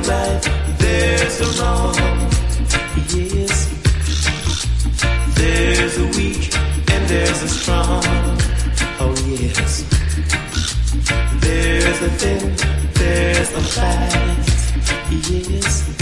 right, there's a wrong. Yes, there's a weak and there's a strong. Oh yes, there's a thin, there's a fast. Yes.